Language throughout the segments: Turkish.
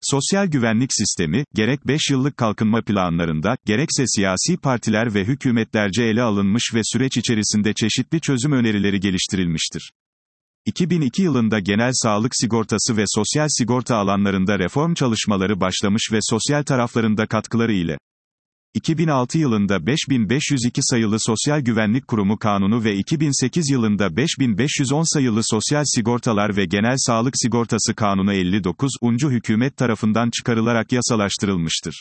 Sosyal güvenlik sistemi, gerek 5 yıllık kalkınma planlarında, gerekse siyasi partiler ve hükümetlerce ele alınmış ve süreç içerisinde çeşitli çözüm önerileri geliştirilmiştir. 2002 yılında genel sağlık sigortası ve sosyal sigorta alanlarında reform çalışmaları başlamış ve sosyal taraflarında katkıları ile 2006 yılında 5502 sayılı Sosyal Güvenlik Kurumu Kanunu ve 2008 yılında 5510 sayılı Sosyal Sigortalar ve Genel Sağlık Sigortası Kanunu 59. Hükümet tarafından çıkarılarak yasalaştırılmıştır.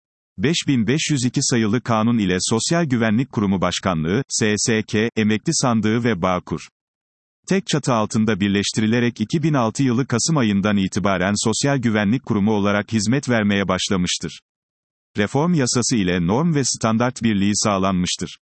5502 sayılı kanun ile Sosyal Güvenlik Kurumu Başkanlığı, SSK, Emekli Sandığı ve Bağkur tek çatı altında birleştirilerek 2006 yılı Kasım ayından itibaren Sosyal Güvenlik Kurumu olarak hizmet vermeye başlamıştır. Reform yasası ile norm ve standart birliği sağlanmıştır.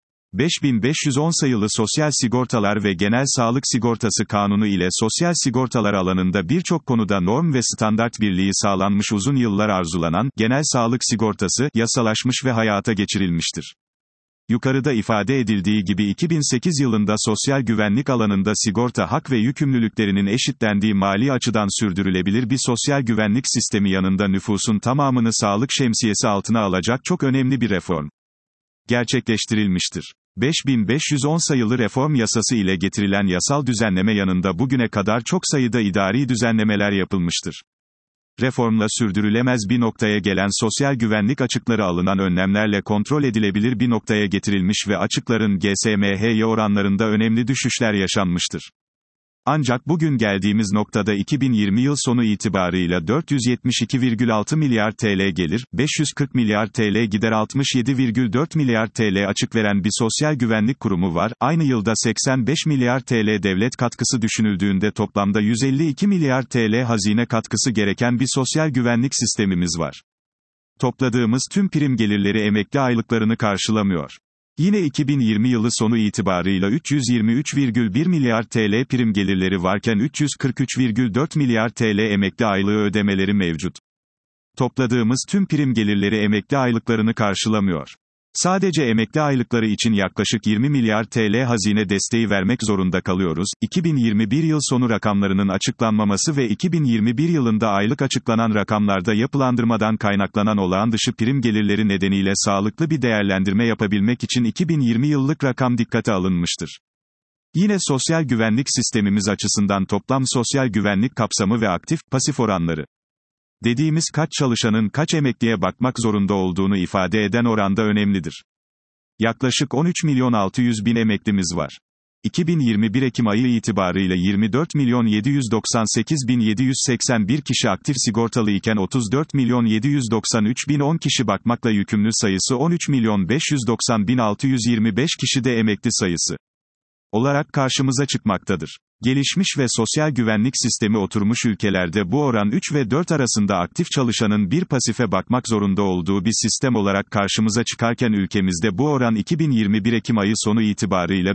5510 sayılı Sosyal Sigortalar ve Genel Sağlık Sigortası Kanunu ile sosyal sigortalar alanında birçok konuda norm ve standart birliği sağlanmış, uzun yıllar arzulanan genel sağlık sigortası yasalaşmış ve hayata geçirilmiştir. Yukarıda ifade edildiği gibi 2008 yılında sosyal güvenlik alanında sigorta hak ve yükümlülüklerinin eşitlendiği, mali açıdan sürdürülebilir bir sosyal güvenlik sistemi yanında nüfusun tamamını sağlık şemsiyesi altına alacak çok önemli bir reform gerçekleştirilmiştir. 5510 sayılı reform yasası ile getirilen yasal düzenleme yanında bugüne kadar çok sayıda idari düzenlemeler yapılmıştır. Reformla sürdürülemez bir noktaya gelen sosyal güvenlik açıkları alınan önlemlerle kontrol edilebilir bir noktaya getirilmiş ve açıkların GSMH'ye oranlarında önemli düşüşler yaşanmıştır. Ancak bugün geldiğimiz noktada 2020 yıl sonu itibarıyla 472,6 milyar TL gelir, 540 milyar TL gider, 67,4 milyar TL açık veren bir sosyal güvenlik kurumu var. Aynı yılda 85 milyar TL devlet katkısı düşünüldüğünde toplamda 152 milyar TL hazine katkısı gereken bir sosyal güvenlik sistemimiz var. Topladığımız tüm prim gelirleri emekli aylıklarını karşılamıyor. Yine 2020 yılı sonu itibarıyla 323,1 milyar TL prim gelirleri varken 343,4 milyar TL emekli aylığı ödemeleri mevcut. Topladığımız tüm prim gelirleri emekli aylıklarını karşılamıyor. Sadece emekli aylıkları için yaklaşık 20 milyar TL hazine desteği vermek zorunda kalıyoruz. 2021 yıl sonu rakamlarının açıklanmaması ve 2021 yılında aylık açıklanan rakamlarda yapılandırmadan kaynaklanan olağan dışı prim gelirleri nedeniyle sağlıklı bir değerlendirme yapabilmek için 2020 yıllık rakam dikkate alınmıştır. Yine sosyal güvenlik sistemimiz açısından toplam sosyal güvenlik kapsamı ve aktif, pasif oranları dediğimiz kaç çalışanın kaç emekliye bakmak zorunda olduğunu ifade eden oranda önemlidir. Yaklaşık 13 milyon 600 bin emeklimiz var. 2021 Ekim ayı itibarıyla 24 milyon 798 bin 781 kişi aktif sigortalı iken 34 milyon 793 bin 10 kişi bakmakla yükümlü sayısı 13 milyon 590 bin 625 kişi de emekli sayısı olarak karşımıza çıkmaktadır. Gelişmiş ve sosyal güvenlik sistemi oturmuş ülkelerde bu oran 3 ve 4 arasında aktif çalışanın bir pasife bakmak zorunda olduğu bir sistem olarak karşımıza çıkarken ülkemizde bu oran 2021 Ekim ayı sonu itibarıyla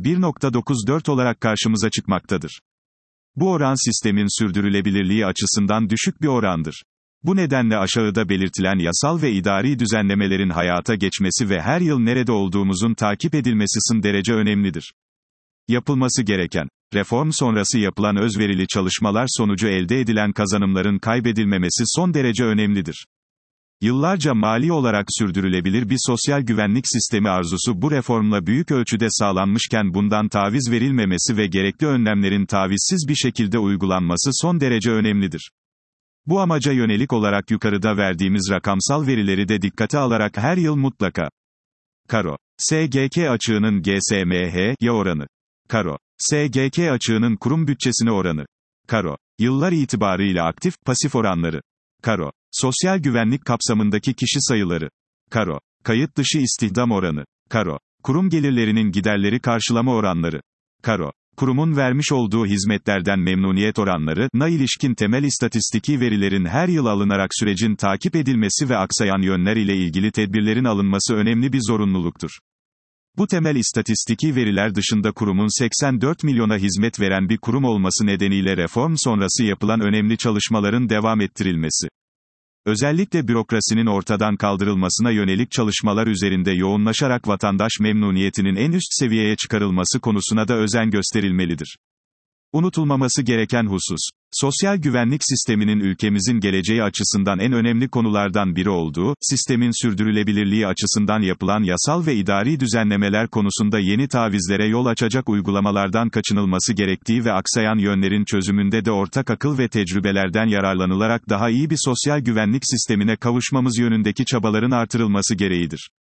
1,94 olarak karşımıza çıkmaktadır. Bu oran sistemin sürdürülebilirliği açısından düşük bir orandır. Bu nedenle aşağıda belirtilen yasal ve idari düzenlemelerin hayata geçmesi ve her yıl nerede olduğumuzun takip edilmesi son derece önemlidir. Yapılması gereken, reform sonrası yapılan özverili çalışmalar sonucu elde edilen kazanımların kaybedilmemesi son derece önemlidir. Yıllarca mali olarak sürdürülebilir bir sosyal güvenlik sistemi arzusu bu reformla büyük ölçüde sağlanmışken bundan taviz verilmemesi ve gerekli önlemlerin tavizsiz bir şekilde uygulanması son derece önemlidir. Bu amaca yönelik olarak yukarıda verdiğimiz rakamsal verileri de dikkate alarak her yıl mutlaka Karo SGK açığının GSMH'ye oranı, Karo SGK açığının kurum bütçesine oranı, Karo yıllar itibarıyla aktif, pasif oranları, Karo sosyal güvenlik kapsamındaki kişi sayıları, Karo kayıt dışı istihdam oranı, Karo kurum gelirlerinin giderleri karşılama oranları, Karo kurumun vermiş olduğu hizmetlerden memnuniyet oranlarına ilişkin temel istatistiki verilerin her yıl alınarak sürecin takip edilmesi ve aksayan yönler ile ilgili tedbirlerin alınması önemli bir zorunluluktur. Bu temel istatistiki veriler dışında kurumun 84 milyona hizmet veren bir kurum olması nedeniyle reform sonrası yapılan önemli çalışmaların devam ettirilmesi, özellikle bürokrasinin ortadan kaldırılmasına yönelik çalışmalar üzerinde yoğunlaşarak vatandaş memnuniyetinin en üst seviyeye çıkarılması konusuna da özen gösterilmelidir. Unutulmaması gereken husus, sosyal güvenlik sisteminin ülkemizin geleceği açısından en önemli konulardan biri olduğu, sistemin sürdürülebilirliği açısından yapılan yasal ve idari düzenlemeler konusunda yeni tavizlere yol açacak uygulamalardan kaçınılması gerektiği ve aksayan yönlerin çözümünde de ortak akıl ve tecrübelerden yararlanılarak daha iyi bir sosyal güvenlik sistemine kavuşmamız yönündeki çabaların artırılması gereğidir.